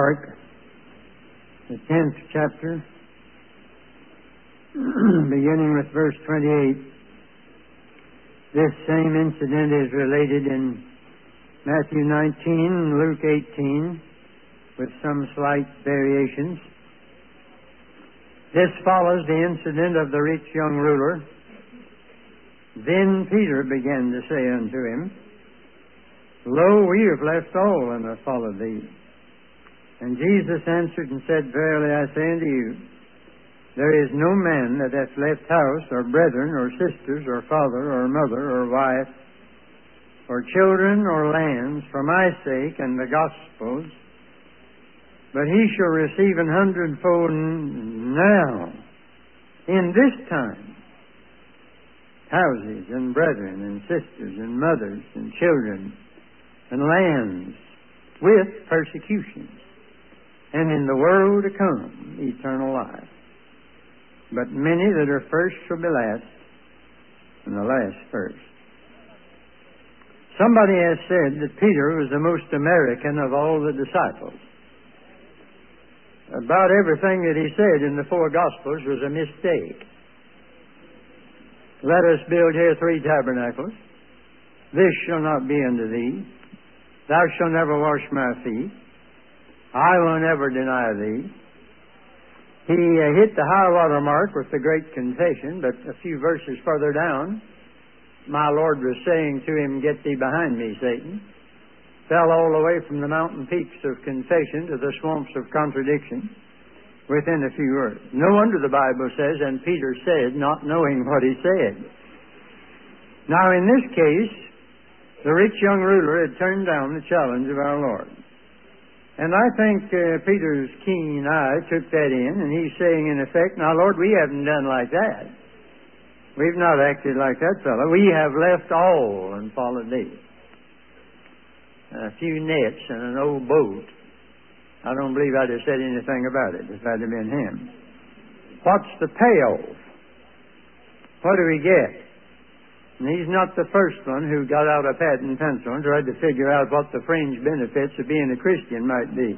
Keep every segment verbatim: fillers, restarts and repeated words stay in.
Mark, the tenth chapter, beginning with verse twenty-eight. This same incident is related in Matthew nineteen and Luke eighteen, with some slight variations. This follows the incident of the rich young ruler. Then Peter began to say unto him, Lo, we have left all and have followed thee. And Jesus answered and said, Verily I say unto you, there is no man that hath left house, or brethren, or sisters, or father, or mother, or wife, or children, or lands, for my sake and the gospel's, but he shall receive an hundredfold now, in this time, houses, and brethren, and sisters, and mothers, and children, and lands, with persecutions, and in the world to come, eternal life. But many that are first shall be last, and the last first. Somebody has said that Peter was the most American of all the disciples. About everything that he said in the four Gospels was a mistake. Let us build here three tabernacles. This shall not be unto thee. Thou shalt never wash my feet. I will never deny thee. He uh, hit the high water mark with the great confession, but a few verses further down, my Lord was saying to him, Get thee behind me, Satan. Fell all the way from the mountain peaks of confession to the swamps of contradiction within a few words. No wonder the Bible says, and Peter said, not knowing what he said. Now in this case, the rich young ruler had turned down the challenge of our Lord. And I think uh, Peter's keen eye took that in, and he's saying in effect, Now Lord, we haven't done like that. We've not acted like that fellow. We have left all and followed thee. A few nets and an old boat. I don't believe I'd have said anything about it if I'd have been him. What's the payoff? What do we get? And he's not the first one who got out a pad and pencil and tried to figure out what the fringe benefits of being a Christian might be.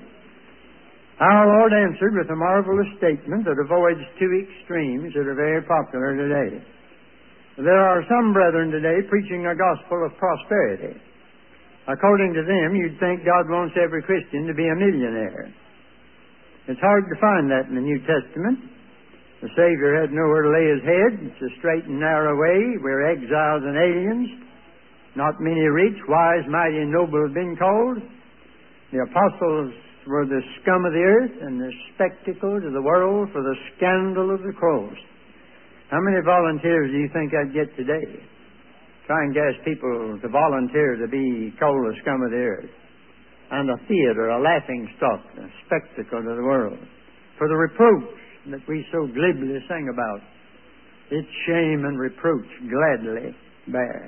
Our Lord answered with a marvelous statement that avoids two extremes that are very popular today. There are some brethren today preaching a gospel of prosperity. According to them, you'd think God wants every Christian to be a millionaire. It's hard to find that in the New Testament. The Savior had nowhere to lay His head. It's a straight and narrow way. We're exiles and aliens. Not many rich, wise, mighty, and noble have been called. The apostles were the scum of the earth and the spectacle to the world for the scandal of the cross. How many volunteers do you think I'd get today? Try and gas people to volunteer to be called the scum of the earth. And a theater, a laughing stock, a spectacle to the world. For the reproach that we so glibly sing about, its shame and reproach gladly bear.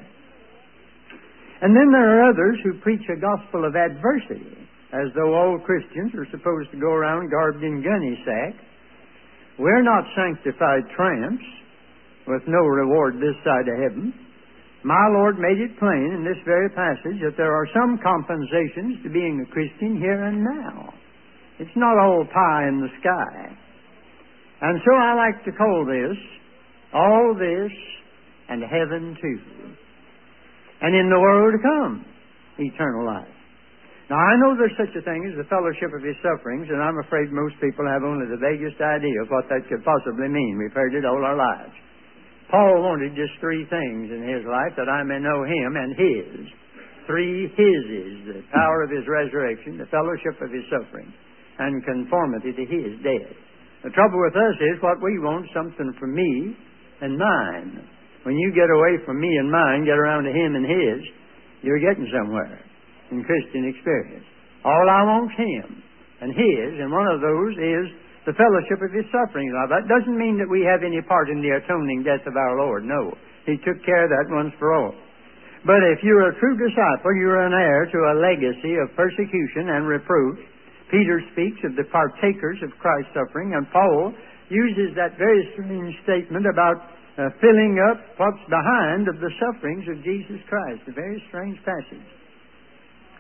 And then there are others who preach a gospel of adversity, as though all Christians are supposed to go around garbed in gunny sack. We're not sanctified tramps with no reward this side of heaven. My Lord made it plain in this very passage that there are some compensations to being a Christian here and now. It's not all pie in the sky. And so I like to call this, all this, and heaven too. And in the world to come, eternal life. Now I know there's such a thing as the fellowship of His sufferings, and I'm afraid most people have only the vaguest idea of what that could possibly mean. We've heard it all our lives. Paul wanted just three things in his life, that I may know Him and His. Three Hises: the power of His resurrection, the fellowship of His suffering, and conformity to His death. The trouble with us is what we want, something for me and mine. When you get away from me and mine, get around to Him and His, you're getting somewhere in Christian experience. All I want's Him and His, and one of those is the fellowship of His sufferings. Now, that doesn't mean that we have any part in the atoning death of our Lord. No. He took care of that once for all. But if you're a true disciple, you're an heir to a legacy of persecution and reproach. Peter speaks of the partakers of Christ's suffering, and Paul uses that very strange statement about uh, filling up what's behind of the sufferings of Jesus Christ. A very strange passage.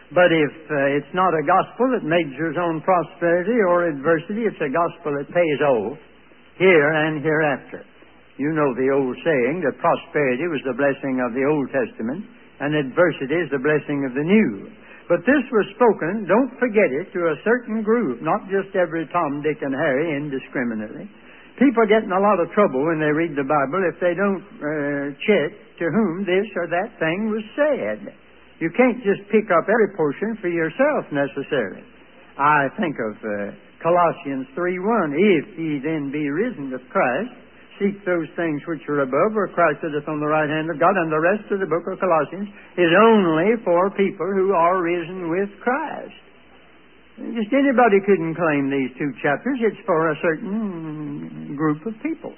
But if uh, it's not a gospel that measures on prosperity or adversity, it's a gospel that pays off here and hereafter. You know the old saying that prosperity was the blessing of the Old Testament and adversity is the blessing of the New. But this was spoken, don't forget it, to a certain group, not just every Tom, Dick, and Harry indiscriminately. People get in a lot of trouble when they read the Bible if they don't uh, check to whom this or that thing was said. You can't just pick up every portion for yourself necessarily. I think of uh, Colossians three one. If ye then be risen with Christ, seek those things which are above, where Christ sitteth on the right hand of God. And the rest of the book of Colossians is only for people who are risen with Christ. Just anybody couldn't claim these two chapters. It's for a certain group of people.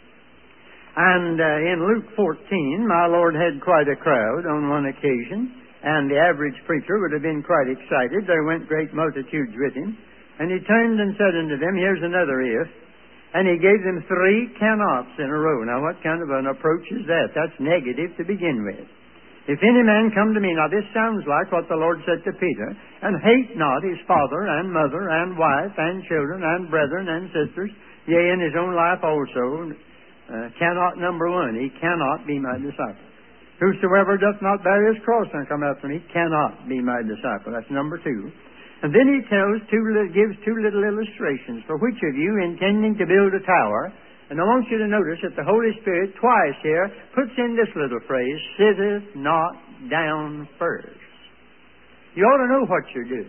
And uh, in Luke fourteen, my Lord had quite a crowd on one occasion. And the average preacher would have been quite excited. There went great multitudes with him. And he turned and said unto them, here's another if. And he gave them three cannots in a row. Now, what kind of an approach is that? That's negative to begin with. If any man come to me, now this sounds like what the Lord said to Peter, and hate not his father and mother and wife and children and brethren and sisters, yea, in his own life also. Uh, cannot number one, he cannot be my disciple. Whosoever doth not bear his cross and come after me cannot be my disciple. That's number two. And then he tells two, gives two little illustrations. For which of you, intending to build a tower, and I want you to notice that the Holy Spirit twice here puts in this little phrase, sitteth not down first. You ought to know what you're doing.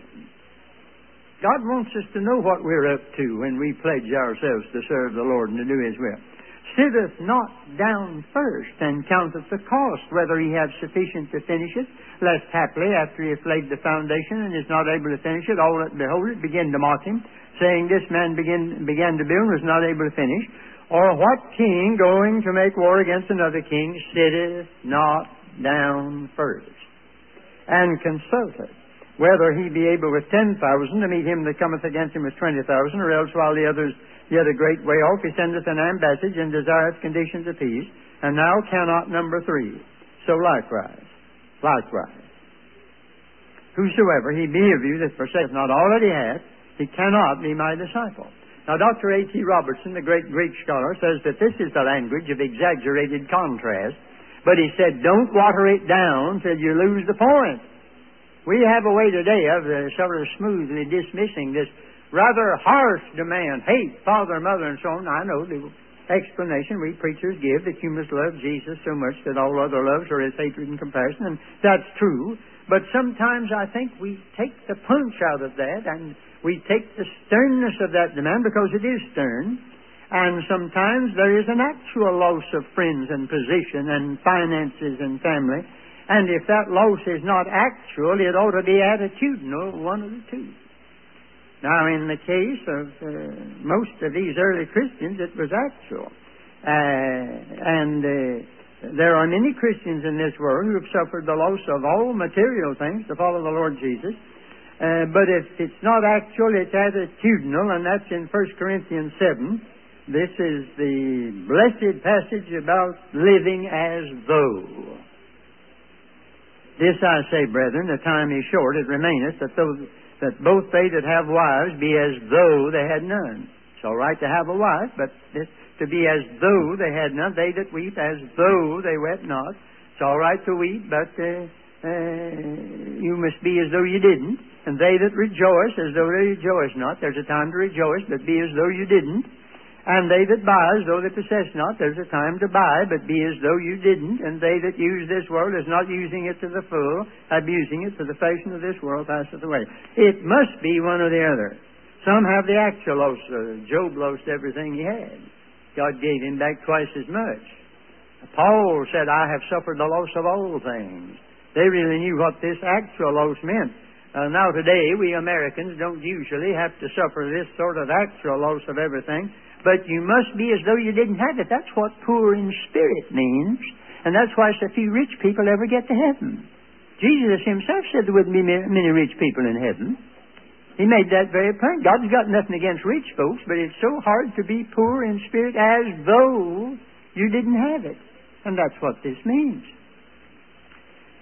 God wants us to know what we're up to when we pledge ourselves to serve the Lord and to do His will. Sitteth not down first, and counteth the cost, whether he have sufficient to finish it, lest haply, after he hath laid the foundation and is not able to finish it, all that behold it begin to mock him, saying, this man begin, began to build and was not able to finish. Or what king, going to make war against another king, sitteth not down first, and consulteth, whether he be able with ten thousand to meet him that cometh against him with twenty thousand, or else while the others yet a great way off, he sendeth an ambassage and desireth conditions of peace, and now cannot number three. So likewise, likewise, whosoever he be of you that forsaketh not all that he hath, he cannot be my disciple. Now, Doctor A T Robertson, the great Greek scholar, says that this is the language of exaggerated contrast, but he said, don't water it down till you lose the point. We have a way today of uh, sort of smoothly dismissing this rather harsh demand, hate father, mother, and so on. I know the explanation we preachers give that you must love Jesus so much that all other loves are his hatred and comparison, and that's true. But sometimes I think we take the punch out of that, and we take the sternness of that demand because it is stern, and sometimes there is an actual loss of friends and position and finances and family, and if that loss is not actual, it ought to be attitudinal, one of the two. Now, in the case of uh, most of these early Christians, it was actual. Uh, and uh, there are many Christians in this world who have suffered the loss of all material things to follow the Lord Jesus. Uh, but if it's not actual, it's attitudinal, and that's in First Corinthians seven. This is the blessed passage about living as though. This I say, brethren, the time is short, it remaineth, that those... that both they that have wives be as though they had none. It's all right to have a wife, but this, to be as though they had none. They that weep as though they wept not. It's all right to weep, but uh, uh, you must be as though you didn't. And they that rejoice as though they rejoice not. There's a time to rejoice, but be as though you didn't. And they that buy as though they possess not. There's a time to buy, but be as though you didn't. And they that use this world as not using it to the full, abusing it, for the fashion of this world passeth away. It must be one or the other. Some have the actual loss. Uh, Job lost everything he had. God gave him back twice as much. Paul said, I have suffered the loss of all things. They really knew what this actual loss meant. Uh, now today, we Americans don't usually have to suffer this sort of actual loss of everything. But you must be as though you didn't have it. That's what poor in spirit means. And that's why so few rich people ever get to heaven. Jesus himself said there wouldn't be many rich people in heaven. He made that very plain. God's got nothing against rich folks, but it's so hard to be poor in spirit as though you didn't have it. And that's what this means.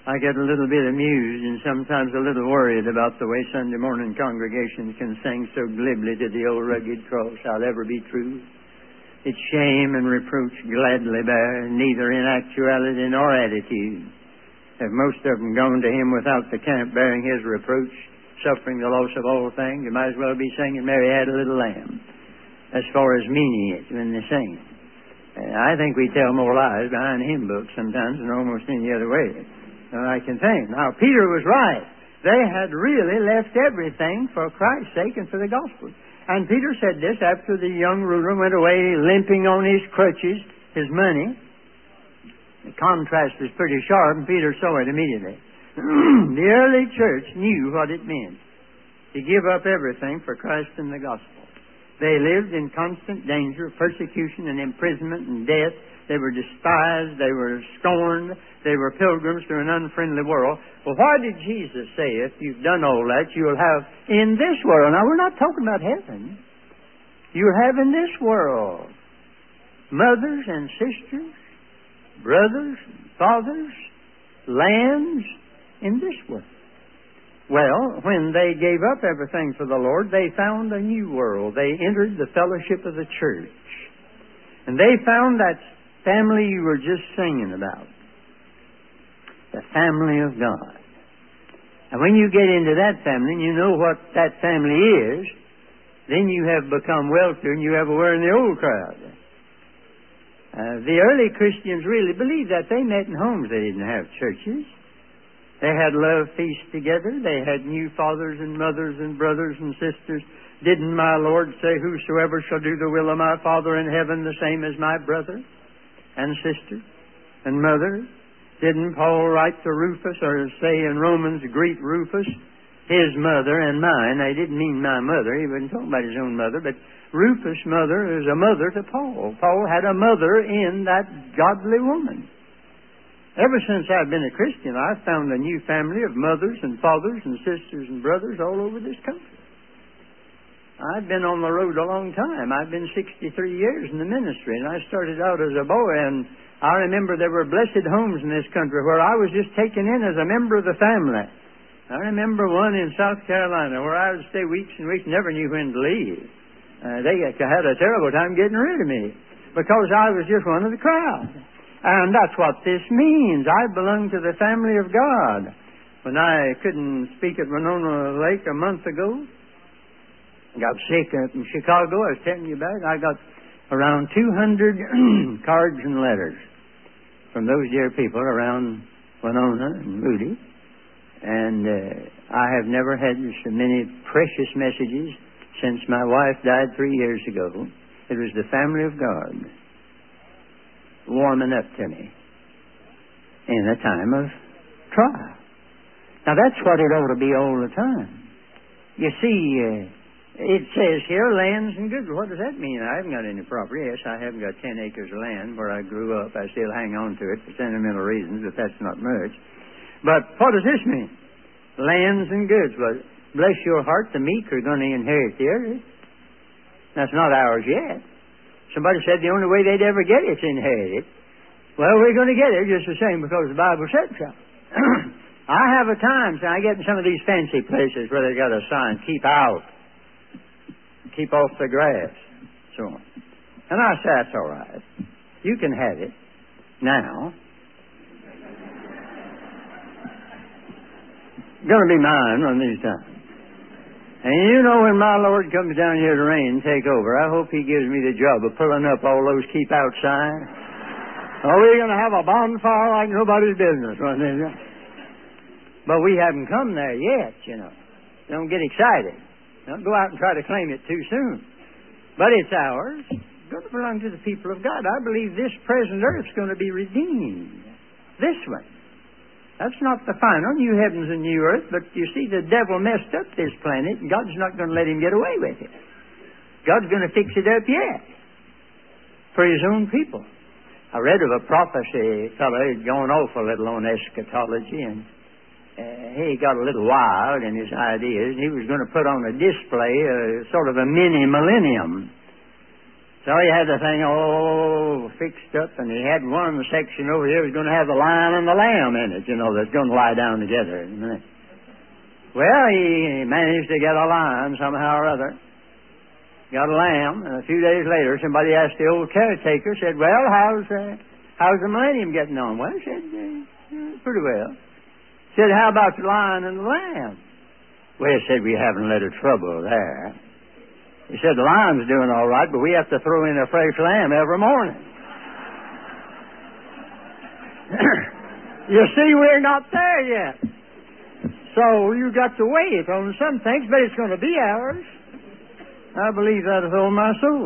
I get a little bit amused and sometimes a little worried about the way Sunday morning congregations can sing so glibly to the old rugged cross, "I'll ever be true. Its shame and reproach gladly bear, neither in actuality nor attitude. Have most of them gone to Him without the camp bearing His reproach, suffering the loss of all things, you might as well be singing Mary Had a Little Lamb, as far as meaning it when they sing. Uh, I think we tell more lies behind hymn books sometimes than almost any other way that I can think. Now, Peter was right. They had really left everything for Christ's sake and for the gospel. And Peter said this after the young ruler went away limping on his crutches, his money. The contrast was pretty sharp, and Peter saw it immediately. The early church knew what it meant to give up everything for Christ and the gospel. They lived in constant danger of persecution and imprisonment and death. They were despised. They were scorned. They were pilgrims through an unfriendly world. Well, why did Jesus say, if you've done all that, you'll have in this world? Now, we're not talking about heaven. You'll have in this world mothers and sisters, brothers and fathers, lands in this world. Well, when they gave up everything for the Lord, they found a new world. They entered the fellowship of the church. And they found that family you were just singing about. The family of God. And when you get into that family and you know what that family is, then you have become wealthier and you have a word in the old crowd. Uh, the early Christians really believed that. They met in homes. They didn't have churches. They had love feasts together. They had new fathers and mothers and brothers and sisters. Didn't my Lord say, "Whosoever shall do the will of my Father in heaven, the same as my brother and sister and mother"? Didn't Paul write to Rufus, or say in Romans, "Greet Rufus, his mother and mine"? They didn't mean my mother. He wasn't talking about his own mother, but Rufus' mother is a mother to Paul. Paul had a mother in that godly woman. Ever since I've been a Christian, I've found a new family of mothers and fathers and sisters and brothers all over this country. I've been on the road a long time. I've been sixty-three years in the ministry, and I started out as a boy, and I remember there were blessed homes in this country where I was just taken in as a member of the family. I remember one in South Carolina where I would stay weeks and weeks, never knew when to leave. Uh, they had a terrible time getting rid of me because I was just one of the crowd. And that's what this means. I belong to the family of God. When I couldn't speak at Winona Lake a month ago, I got sick up in Chicago. I was telling you about it. I got around two hundred cards and letters from those dear people around Winona and Moody. And uh, I have never had so many precious messages since my wife died three years ago. It was the family of God warming up to me in a time of trial. Now that's what it ought to be all the time. You see, uh, it says here, lands and goods. What does that mean? I haven't got any property. Yes, I haven't got ten acres of land where I grew up. I still hang on to it for sentimental reasons, but that's not much. But what does this mean? Lands and goods. Well, bless your heart, the meek are going to inherit the earth. That's not ours yet. Somebody said the only way they'd ever get it's inherited. Well, we're going to get it just the same because the Bible said so. I have a time, so I get in some of these fancy places where they got a sign, "Keep out. Keep off the grass." So on. And I say, that's all right. You can have it now. Going to be mine one of these times. And you know, when my Lord comes down here to reign and take over, I hope He gives me the job of pulling up all those keep out signs. Oh, we're going to have a bonfire like nobody's business. But we haven't come there yet, you know. Don't get excited. Don't go out and try to claim it too soon. But it's ours. It's going to belong to the people of God. I believe this present earth's going to be redeemed. This one. That's not the final new heavens and new earth, but you see, the devil messed up this planet, and God's not going to let him get away with it. God's going to fix it up yet for His own people. I read of a prophecy fellow who'd gone off a little on eschatology, and uh, he got a little wild in his ideas. He was going to put on a display a sort of a mini millennium. So he had the thing all fixed up, and he had one section over here was going to have the lion and the lamb in it, you know, that's going to lie down together in a minute. Well, he managed to get a lion somehow or other. Got a lamb, and a few days later, somebody asked the old caretaker, said, well, how's uh, how's the millennium getting on? Well, he said, uh, pretty well. Said, how about the lion and the lamb? Well, he said, we haven't let it trouble there. He said, the lion's doing all right, but we have to throw in a fresh lamb every morning. You see, we're not there yet. So you got to wait on some things, but it's going to be ours. I believe that with all my soul.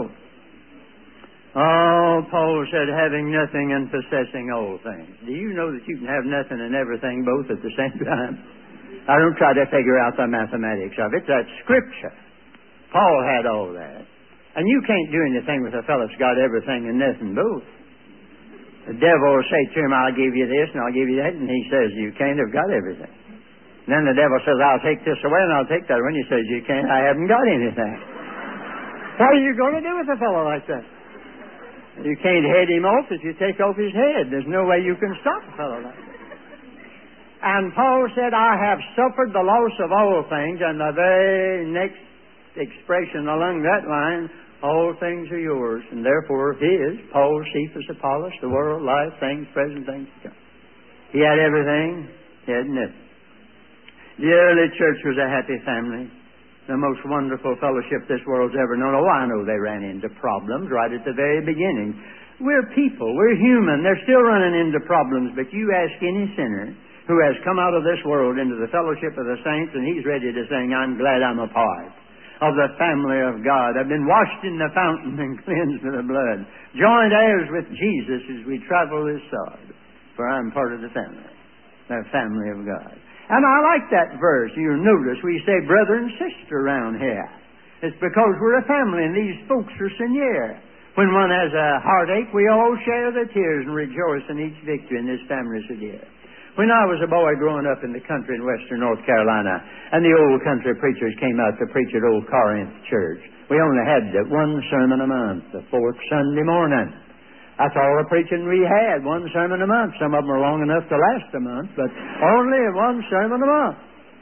Oh, Paul said, having nothing and possessing all things. Do you know that you can have nothing and everything both at the same time? I don't try to figure out the mathematics of it. That's Scripture. Paul had all that. And you can't do anything with a fellow that's got everything and nothing both. The devil will say to him, I'll give you this and I'll give you that. And he says, you can't have got everything. And then the devil says, I'll take this away and I'll take that away. And he says, you can't, I haven't got anything. What are you going to do with a fellow like that? You can't head him off if you take off his head. There's no way you can stop a fellow like that. And Paul said, I have suffered the loss of all things. And the very next expression along that line, all things are yours, and therefore his, Paul, Cephas, Apollos, the world, life, things, present, things to come. He had everything, he had nothing. The early church was a happy family, the most wonderful fellowship this world's ever known. Oh, I know they ran into problems right at the very beginning. We're people, we're human, they're still running into problems, but you ask any sinner who has come out of this world into the fellowship of the saints, and he's ready to sing, I'm glad I'm a part of the family of God. I've been washed in the fountain and cleansed with the blood. Joined heirs with Jesus as we travel this sod. For I'm part of the family. The family of God. And I like that verse. You'll notice we say brother and sister around here. It's because we're a family and these folks are sincere. When one has a heartache, we all share the tears and rejoice in each victory in this family so dear. When I was a boy growing up in the country in western North Carolina, and the old country preachers came out to preach at Old Corinth Church, we only had one sermon a month, the fourth Sunday morning. That's all the preaching we had, one sermon a month. Some of them were long enough to last a month, but only one sermon a month.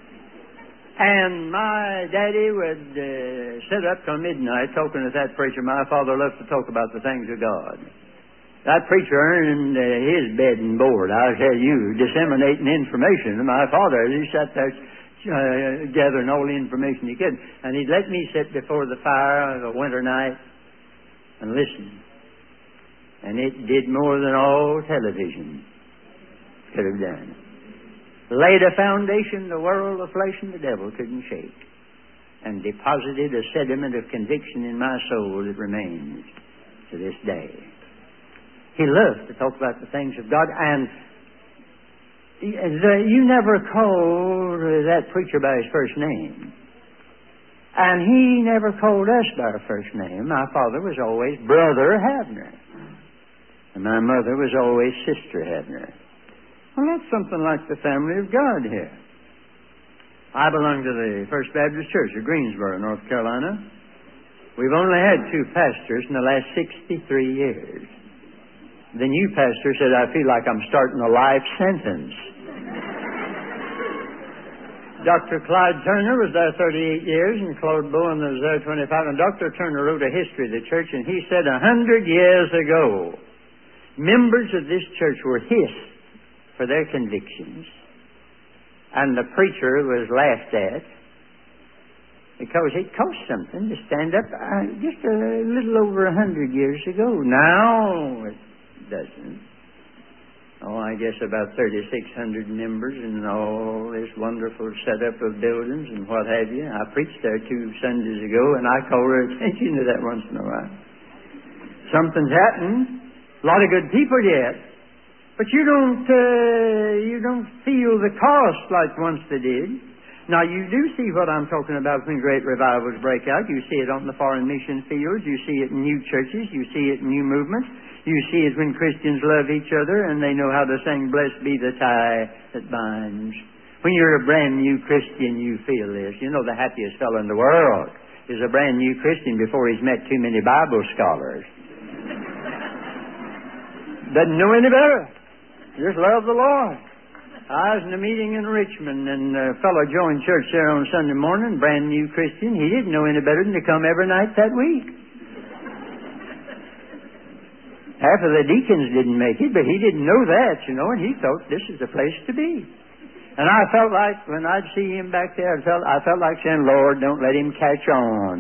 And my daddy would uh, sit up till midnight talking to that preacher. My father loved to talk about the things of God. That preacher earned uh, his bed and board, I'll tell you, disseminating information to my father. He sat there uh, gathering all the information he could. And he'd let me sit before the fire of a winter night and listen. And it did more than all television could have done. Laid a foundation the world, the flesh, and the devil couldn't shake. And deposited a sediment of conviction in my soul that remains to this day. He loved to talk about the things of God, and you never called that preacher by his first name. And he never called us by our first name. My father was always Brother Havner. And my mother was always Sister Havner. Well, that's something like the family of God here. I belong to the First Baptist Church of Greensboro, North Carolina. We've only had two pastors in the last sixty-three years. The new pastor said, I feel like I'm starting a life sentence. Doctor Clyde Turner was there thirty-eight years, and Claude Bowen was there twenty-five. And Doctor Turner wrote a history of the church, and he said a hundred years ago, members of this church were hissed for their convictions, and the preacher was laughed at because it cost something to stand up uh, just a little over a hundred years ago. Now it doesn't. Oh, I guess about thirty-six hundred members and all this wonderful setup of buildings and what have you. I preached there two Sundays ago, and I call her attention to that once in a while. Something's happened. A lot of good people yet, but you don't uh, you don't feel the cost like once they did. Now, you do see what I'm talking about when great revivals break out. You see it on the foreign mission fields. You see it in new churches. You see it in new movements. You see it when Christians love each other and they know how to sing, blessed be the tie that binds. When you're a brand new Christian, you feel this. You know, the happiest fellow in the world is a brand new Christian before he's met too many Bible scholars. Doesn't know any better. Just love the Lord. I was in a meeting in Richmond, and a fellow joined church there on Sunday morning, brand new Christian. He didn't know any better than to come every night that week. Half of the deacons didn't make it, but he didn't know that, you know, and he thought this is the place to be. And I felt like, when I'd see him back there, I felt, I felt like saying, Lord, don't let him catch on.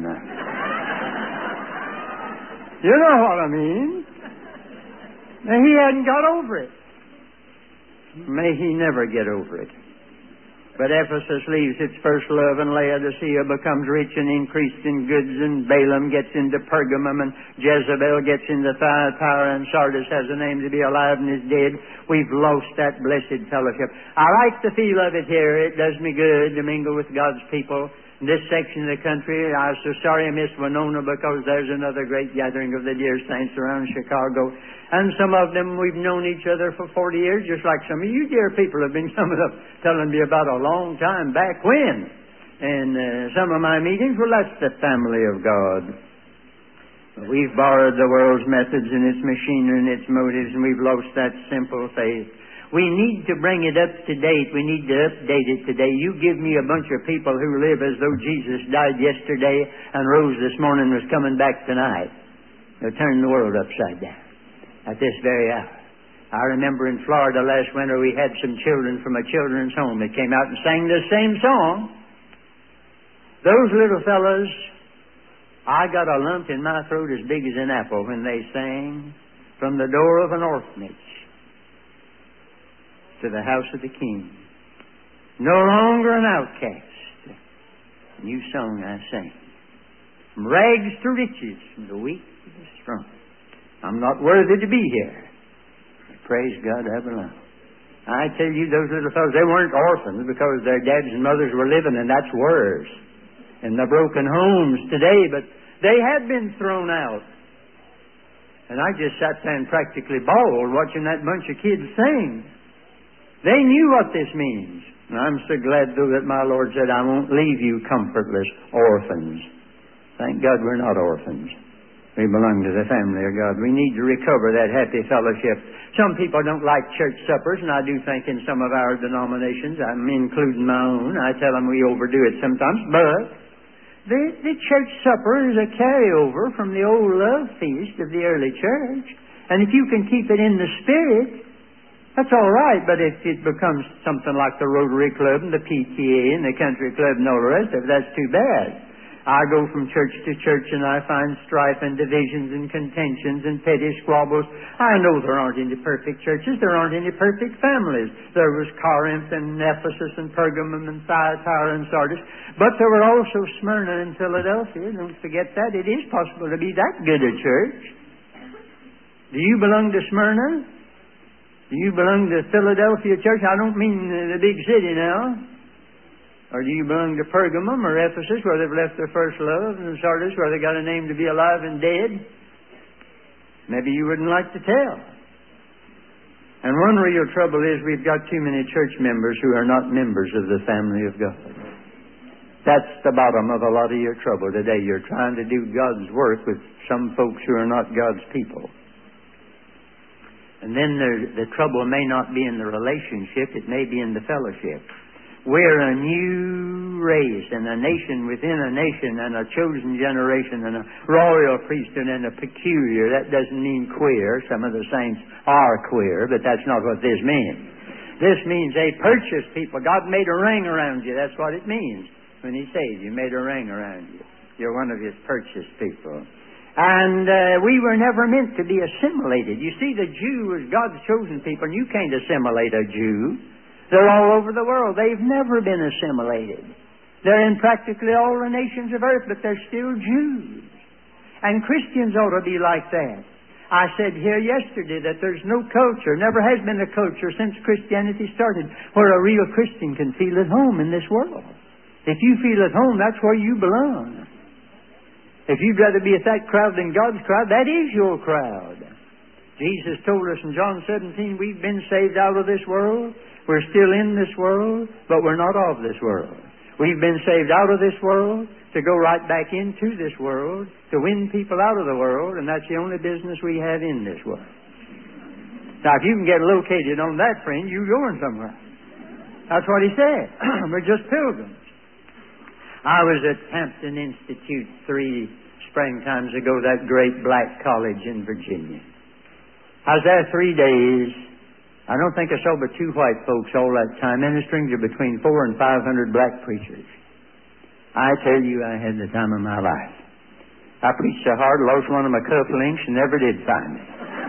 You know what I mean? And he hadn't got over it. May he never get over it. But Ephesus leaves its first love, and Laodicea becomes rich and increased in goods, and Balaam gets into Pergamum, and Jezebel gets into Thyatira, and Sardis has a name to be alive and is dead. We've lost that blessed fellowship. I like the feel of it here. It does me good to mingle with God's people. In this section of the country, I was so sorry I missed Winona, because there's another great gathering of the dear saints around Chicago. And some of them, we've known each other for forty years, just like some of you dear people have been coming up telling me about a long time back when. And uh, some of my meetings, well, that's the family of God. We've borrowed the world's methods and its machinery and its motives, and we've lost that simple faith. We need to bring it up to date. We need to update it today. You give me a bunch of people who live as though Jesus died yesterday and rose this morning and was coming back tonight. They'll turn the world upside down at this very hour. I remember in Florida last winter we had some children from a children's home that came out and sang the same song. Those little fellas, I got a lump in my throat as big as an apple when they sang From the Door of an Orphanage to the House of the King. No longer an outcast. New song I sang. From rags to riches, from the weak to the strong. I'm not worthy to be here. Praise God, I belong. I tell you, those little fellows, they weren't orphans because their dads and mothers were living, and that's worse. In the broken homes today, but they had been thrown out. And I just sat there and practically bawled watching that bunch of kids sing. They knew what this means. And I'm so glad, though, that my Lord said, I won't leave you comfortless orphans. Thank God we're not orphans. We belong to the family of God. We need to recover that happy fellowship. Some people don't like church suppers, and I do think in some of our denominations, I'm including my own, I tell them we overdo it sometimes, but the, the church supper is a carryover from the old love feast of the early church. And if you can keep it in the spirit, that's all right, but if it becomes something like the Rotary Club and the P T A and the Country Club and all the rest of it, that's too bad. I go from church to church and I find strife and divisions and contentions and petty squabbles. I know there aren't any perfect churches. There aren't any perfect families. There was Corinth and Ephesus and Pergamum and Thyatira and Sardis. But there were also Smyrna and Philadelphia. Don't forget that. It is possible to be that good a church. Do you belong to Smyrna? Do you belong to Philadelphia Church? I don't mean the big city now. Or do you belong to Pergamum or Ephesus, where they've left their first love, and Sardis, where they got a name to be alive and dead? Maybe you wouldn't like to tell. And one real trouble is we've got too many church members who are not members of the family of God. That's the bottom of a lot of your trouble today. You're trying to do God's work with some folks who are not God's people. And then the, the trouble may not be in the relationship, it may be in the fellowship. We're a new race and a nation within a nation and a chosen generation and a royal priesthood and a peculiar. That doesn't mean queer. Some of the saints are queer, but that's not what this means. This means they purchased people. God made a ring around you. That's what it means when He saved you. Made a ring around you. You're one of His purchased people. And uh, we were never meant to be assimilated. You see, the Jew was God's chosen people, and you can't assimilate a Jew. They're all over the world. They've never been assimilated. They're in practically all the nations of earth, but they're still Jews. And Christians ought to be like that. I said here yesterday that there's no culture, never has been a culture since Christianity started, where a real Christian can feel at home in this world. If you feel at home, that's where you belong. If you'd rather be at that crowd than God's crowd, that is your crowd. Jesus told us in John seventeen, we've been saved out of this world. We're still in this world, but we're not of this world. We've been saved out of this world to go right back into this world, to win people out of the world, and that's the only business we have in this world. Now, if you can get located on that, friend, you're going somewhere. That's what he said. We're just pilgrims. I was at Hampton Institute three springtimes ago, that great black college in Virginia. I was there three days. I don't think I saw but two white folks all that time, ministering to between four and five hundred black preachers. I tell you, I had the time of my life. I preached so hard, lost one of my cufflinks and never did find it.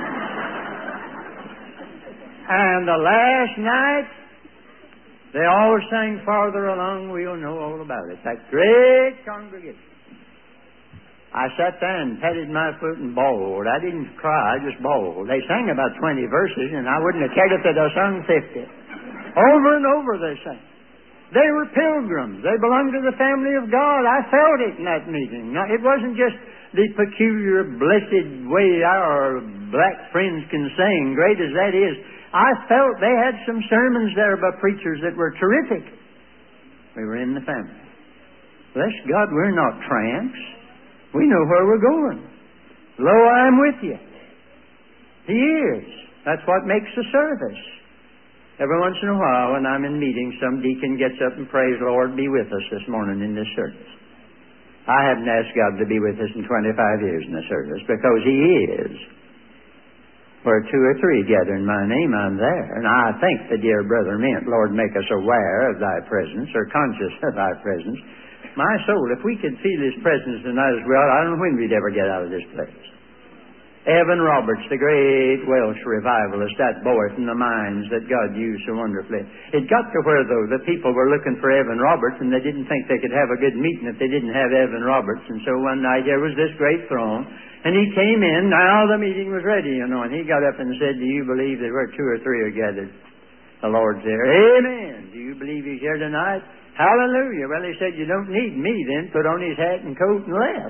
And the last night, they all sang Farther Along, We'll Know All About It. That great congregation. I sat there and patted my foot and bawled. I didn't cry, I just bawled. They sang about twenty verses, and I wouldn't have cared if they'd have sung fifty. Over and over they sang. They were pilgrims. They belonged to the family of God. I felt it in that meeting. Now, it wasn't just the peculiar, blessed way our black friends can sing, great as that is. I felt they had some sermons there by preachers that were terrific. We were in the family. Bless God, we're not tramps. We know where we're going. Lo, I am with you. He is. That's what makes the service. Every once in a while, when I'm in meetings, some deacon gets up and prays, Lord, be with us this morning in this service. I haven't asked God to be with us in twenty-five years in the service, because He is. Where two or three gather in my name, I'm there. And I think the dear brother meant, Lord, make us aware of Thy presence, or conscious of Thy presence. My soul, if we could feel His presence tonight as well, I don't know when we'd ever get out of this place. Evan Roberts, the great Welsh revivalist, that boy from the mines that God used so wonderfully. It got to where, though, the people were looking for Evan Roberts, and they didn't think they could have a good meeting if they didn't have Evan Roberts. And so one night there was this great throng, and he came in. Now the meeting was ready, you know, and he got up and said, do you believe that where two or three are gathered, the Lord's there? Amen. Do you believe He's here tonight? Hallelujah. Well, he said, you don't need me then. Put on his hat and coat and left.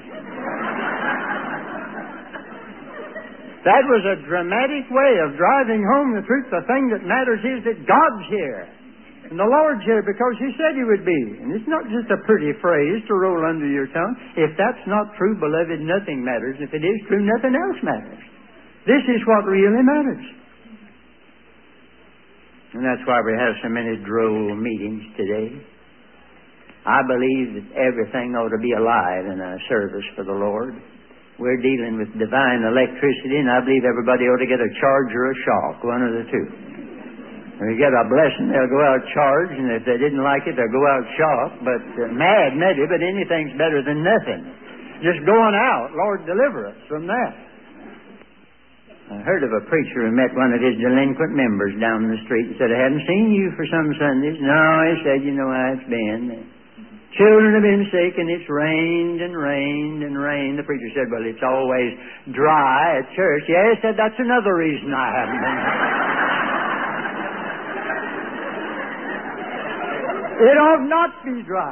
That was a dramatic way of driving home the truth. The thing that matters is that God's here. And the Lord's here because He said He would be. And it's not just a pretty phrase to roll under your tongue. If that's not true, beloved, nothing matters. If it is true, nothing else matters. This is what really matters. And that's why we have so many droll meetings today. I believe that everything ought to be alive in a service for the Lord. We're dealing with divine electricity, and I believe everybody ought to get a charge or a shock, one of the two. When you get a blessing, they'll go out charged, and if they didn't like it, they'll go out shocked. But uh, mad, maybe, but anything's better than nothing. Just going out, Lord, deliver us from that. I heard of a preacher who met one of his delinquent members down the street and said, I haven't seen you for some Sundays. No, he said, you know how it's been. Children have been sick, and it's rained and rained and rained. The preacher said, well, it's always dry at church. Yeah, he said, that's another reason I haven't been. It ought not be dry.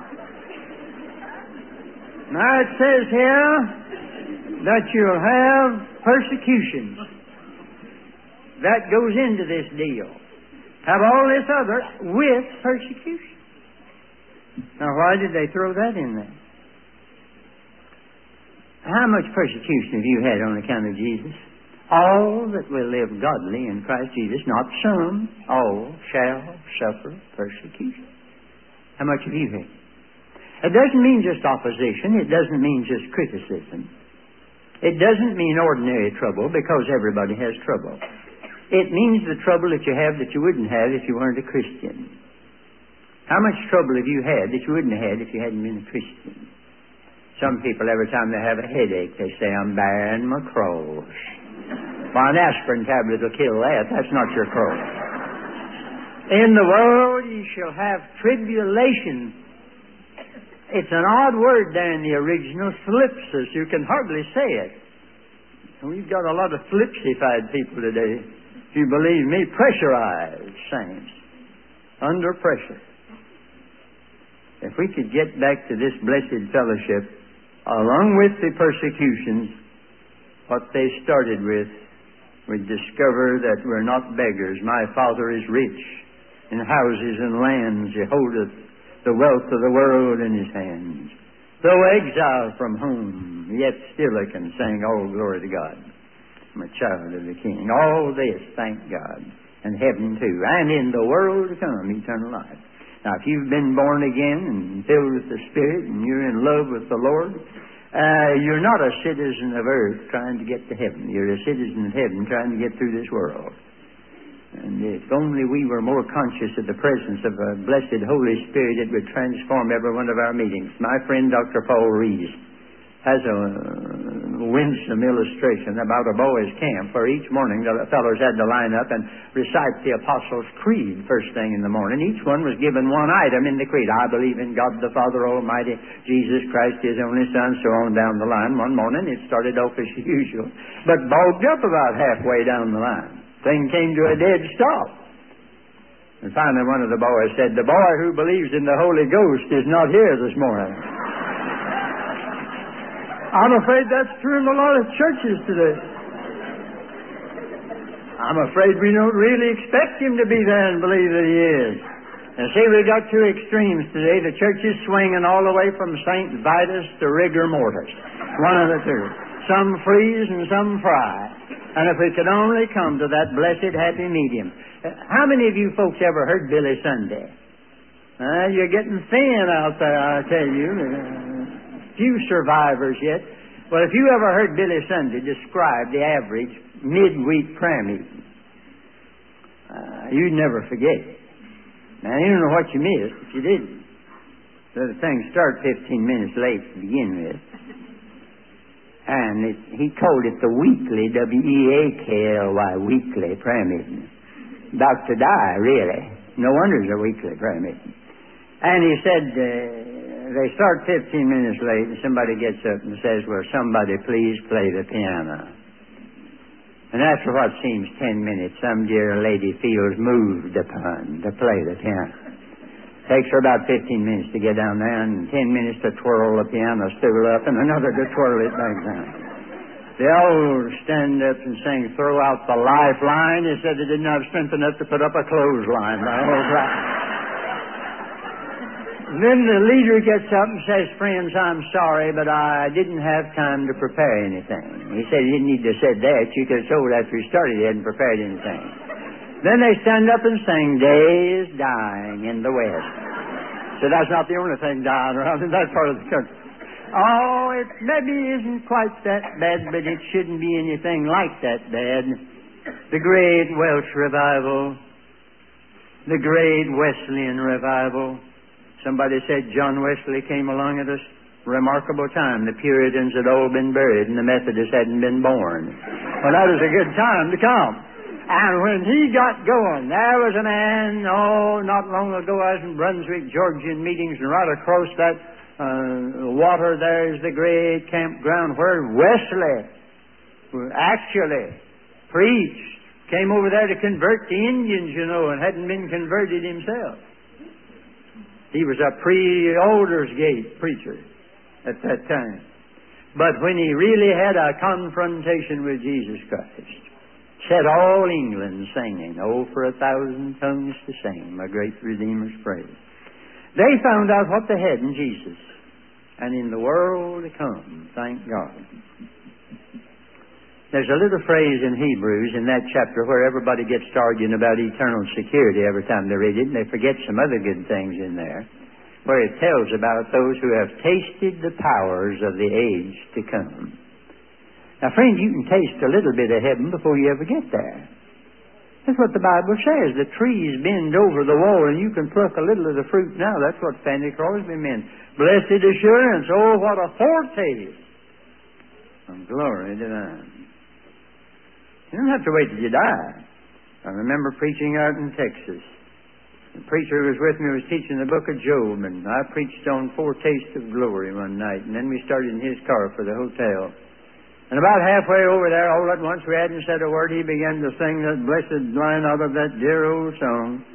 Now it says here that you'll have persecutions. That goes into this deal. Have all this other with persecution. Now, why did they throw that in there? How much persecution have you had on account of Jesus? All that will live godly in Christ Jesus, not some, all shall suffer persecution. How much have you had? It doesn't mean just opposition. It doesn't mean just criticism. It doesn't mean ordinary trouble, because everybody has trouble. It means the trouble that you have that you wouldn't have if you weren't a Christian. How much trouble have you had that you wouldn't have had if you hadn't been a Christian? Some people, every time they have a headache, they say, I'm bearing my cross. Well, an aspirin tablet will kill that. That's not your cross. In the world ye shall have tribulation. It's an odd word there in the original, thlipsis. You can hardly say it. We've got a lot of thlipsified people today. If you believe me, pressurized saints. Under pressure. If we could get back to this blessed fellowship, along with the persecutions, what they started with, we'd discover that we're not beggars. My Father is rich in houses and lands. He holdeth the wealth of the world in His hands. Though exiled from home, yet still I can sing, all glory to God. I'm a child of the King. All this, thank God. And heaven too. And in the world to come, eternal life. Now, if you've been born again and filled with the Spirit and you're in love with the Lord, uh, you're not a citizen of earth trying to get to heaven. You're a citizen of heaven trying to get through this world. And if only we were more conscious of the presence of a blessed Holy Spirit, it would transform every one of our meetings. My friend Doctor Paul Rees has a winsome illustration about a boys' camp where each morning the fellows had to line up and recite the Apostles' Creed first thing in the morning. Each one was given one item in the creed. I believe in God the Father Almighty, Jesus Christ, His only Son, so on down the line. One morning it started off as usual, but bogged up about halfway down the line. Thing came to a dead stop. And finally one of the boys said, "The boy who believes in the Holy Ghost is not here this morning." I'm afraid that's true in a lot of churches today. I'm afraid we don't really expect him to be there and believe that he is. And see, we've got two extremes today. The church is swinging all the way from Saint Vitus to rigor mortis. One of the two. Some freeze and some fry. And if we could only come to that blessed happy medium. How many of you folks ever heard Billy Sunday? Uh, you're getting thin out there, I tell you. Uh, few survivors yet. Well, if you ever heard Billy Sunday describe the average midweek prayer meeting, uh, you'd never forget it. Now, you don't know what you missed if you didn't. So the thing started fifteen minutes late to begin with. And it, he called it the weekly, W E A K L Y, weekly prayer meeting. About to die, really. No wonder it's a weekly prayer meeting. And he said, uh, they start fifteen minutes late, and somebody gets up and says, "Will somebody please play the piano?" And after what seems ten minutes, some dear lady feels moved upon to play the piano. Takes her about fifteen minutes to get down there, and ten minutes to twirl the piano stool up, and another to twirl it back down. They all stand up and sing, "Throw out the lifeline." They said they didn't have strength enough to put up a clothesline. Then the leader gets up and says, "Friends, I'm sorry, but I didn't have time to prepare anything." He said he didn't need to have said that. You could have told after he started he hadn't prepared anything. Then they stand up and sing, "Day is dying in the West." So that's not the only thing dying around in that part of the country. Oh, it maybe isn't quite that bad, but it shouldn't be anything like that bad. The great Welsh revival, the great Wesleyan revival. Somebody said John Wesley came along at a remarkable time. The Puritans had all been buried and the Methodists hadn't been born. Well, that was a good time to come. And when he got going, there was a man, oh, not long ago I was in Brunswick, Georgian meetings, and right across that uh, water there is the great campground where Wesley actually preached. Came over there to convert the Indians, you know, and hadn't been converted himself. He was a pre-Aldersgate preacher at that time. But when he really had a confrontation with Jesus Christ, set all England singing, "Oh, for a thousand tongues to sing my great Redeemer's praise." They found out what they had in Jesus. And in the world to come, thank God. There's a little phrase in Hebrews in that chapter where everybody gets arguing about eternal security every time they read it, and they forget some other good things in there, where it tells about those who have tasted the powers of the age to come. Now, friend, you can taste a little bit of heaven before you ever get there. That's what the Bible says. The trees bend over the wall, and you can pluck a little of the fruit now. That's what Fanny Crosby meant. Blessed assurance, oh, what a foretaste of glory divine. You don't have to wait till you die. I remember preaching out in Texas. The preacher who was with me was teaching the book of Job, and I preached on foretaste of glory one night, and then we started in his car for the hotel. And about halfway over there, all at once, we hadn't said a word, he began to sing that blessed line out of that dear old song.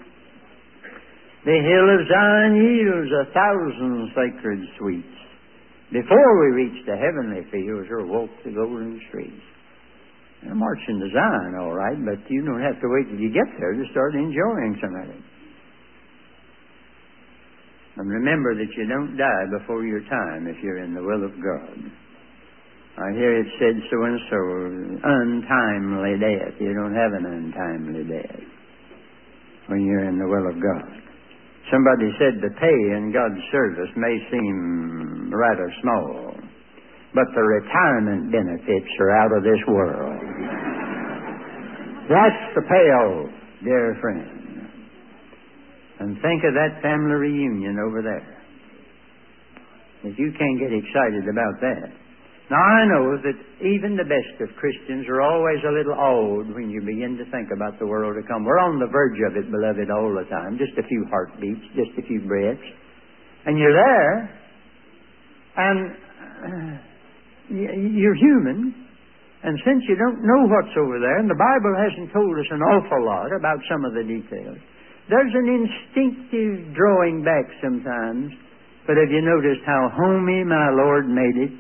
"The hill of Zion yields a thousand sacred sweets. Before we reach the heavenly fields or walk the golden streets." You're marching to Zion, all right, but you don't have to wait till you get there to start enjoying some of it. And remember that you don't die before your time if you're in the will of God. I hear it said so-and-so, untimely death. You don't have an untimely death when you're in the will of God. Somebody said the pay in God's service may seem rather small, but the retirement benefits are out of this world. That's the payoff, dear friend. And think of that family reunion over there. If you can't get excited about that. Now, I know that even the best of Christians are always a little awed when you begin to think about the world to come. We're on the verge of it, beloved, all the time. Just a few heartbeats, just a few breaths. And you're there, and you're human. And since you don't know what's over there, and the Bible hasn't told us an awful lot about some of the details, there's an instinctive drawing back sometimes. But have you noticed how homey my Lord made it?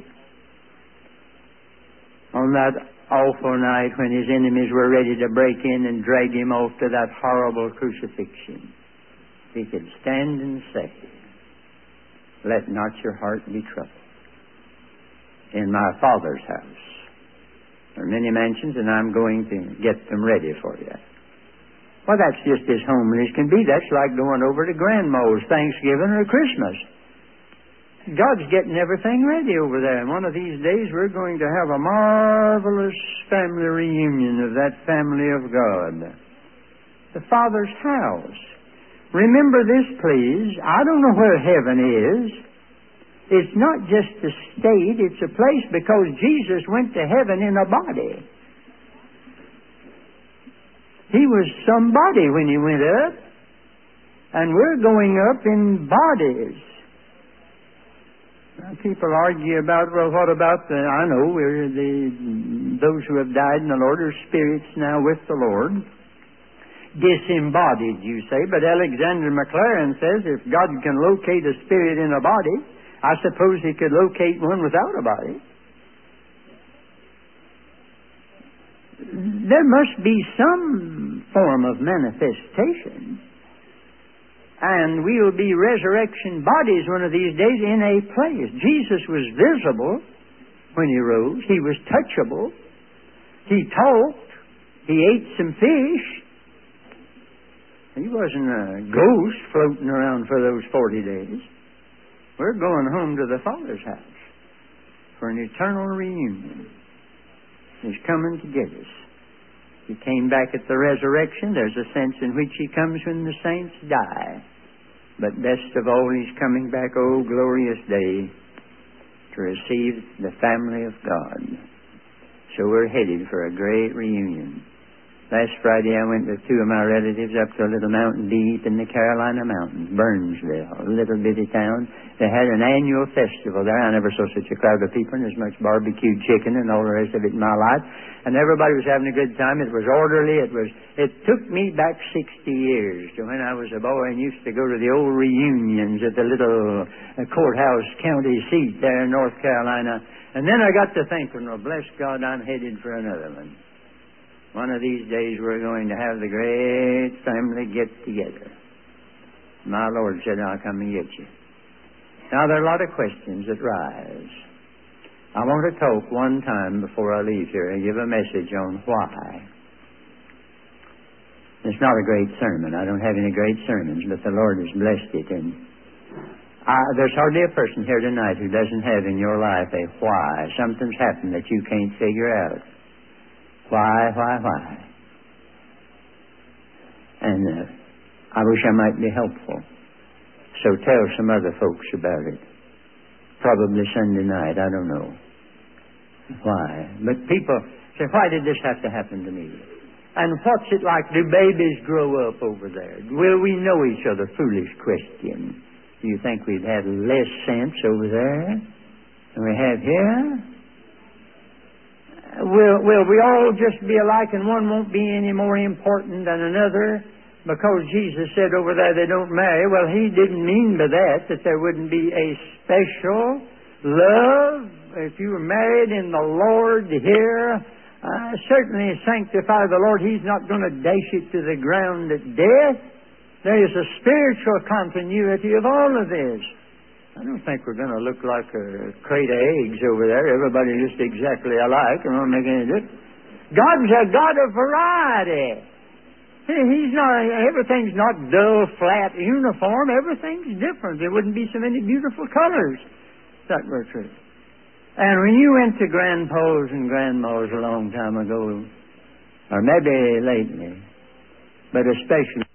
On that awful night when His enemies were ready to break in and drag Him off to that horrible crucifixion, He could stand and say, "Let not your heart be troubled. In my Father's house there are many mansions, and I'm going to get them ready for you." Well, that's just as homely as can be. That's like going over to Grandma's Thanksgiving or Christmas. God's getting everything ready over there. And one of these days we're going to have a marvelous family reunion of that family of God. The Father's house. Remember this, please. I don't know where heaven is. It's not just a state. It's a place because Jesus went to heaven in a body. He was somebody when He went up. And we're going up in bodies. Now, people argue about, well, what about the, I know, we're the, those who have died in the Lord are spirits now with the Lord. Disembodied, you say, but Alexander Maclaren says if God can locate a spirit in a body, I suppose He could locate one without a body. There must be some form of manifestation. And we'll be resurrection bodies one of these days in a place. Jesus was visible when He rose. He was touchable. He talked. He ate some fish. He wasn't a ghost floating around for those forty days. We're going home to the Father's house for an eternal reunion. He's coming to get us. He came back at the resurrection. There's a sense in which He comes when the saints die. But best of all, He's coming back, oh glorious day, to receive the family of God. So we're headed for a great reunion. Last Friday I went with two of my relatives up to a little mountain deep in the Carolina Mountains, Burnsville, a little bitty town. They had an annual festival there. I never saw such a crowd of people and as much barbecued chicken and all the rest of it in my life. And everybody was having a good time. It was orderly. It was. It took me back sixty years to when I was a boy and used to go to the old reunions at the little uh, courthouse county seat there in North Carolina. And then I got to thinking, well, bless God, I'm headed for another one. One of these days we're going to have the great family get-together. My Lord said, I'll come and get you. Now, there are a lot of questions that rise. I want to talk one time before I leave here and give a message on why. It's not a great sermon. I don't have any great sermons, but the Lord has blessed it. And I, there's hardly a person here tonight who doesn't have in your life a why. Something's happened that you can't figure out. Why, why, why? And uh, I wish I might be helpful. So tell some other folks about it. Probably Sunday night, I don't know. Why? But people say, why did this have to happen to me? And what's it like? Do babies grow up over there? Will we know each other? Foolish question. Do you think we'd have less sense over there than we have here? Will, will we all just be alike and one won't be any more important than another? Because Jesus said over there they don't marry. Well, He didn't mean by that that there wouldn't be a special love. If you were married in the Lord here, uh, certainly sanctify the Lord. He's not going to dash it to the ground at death. There is a spiritual continuity of all of this. I don't think we're going to look like a crate of eggs over there. Everybody just exactly alike. It won't make any difference. God's a God of variety. He's not, everything's not dull, flat, uniform. Everything's different. There wouldn't be so many beautiful colors if that were true. And when you went to grandpas and grandmas a long time ago, or maybe lately, but especially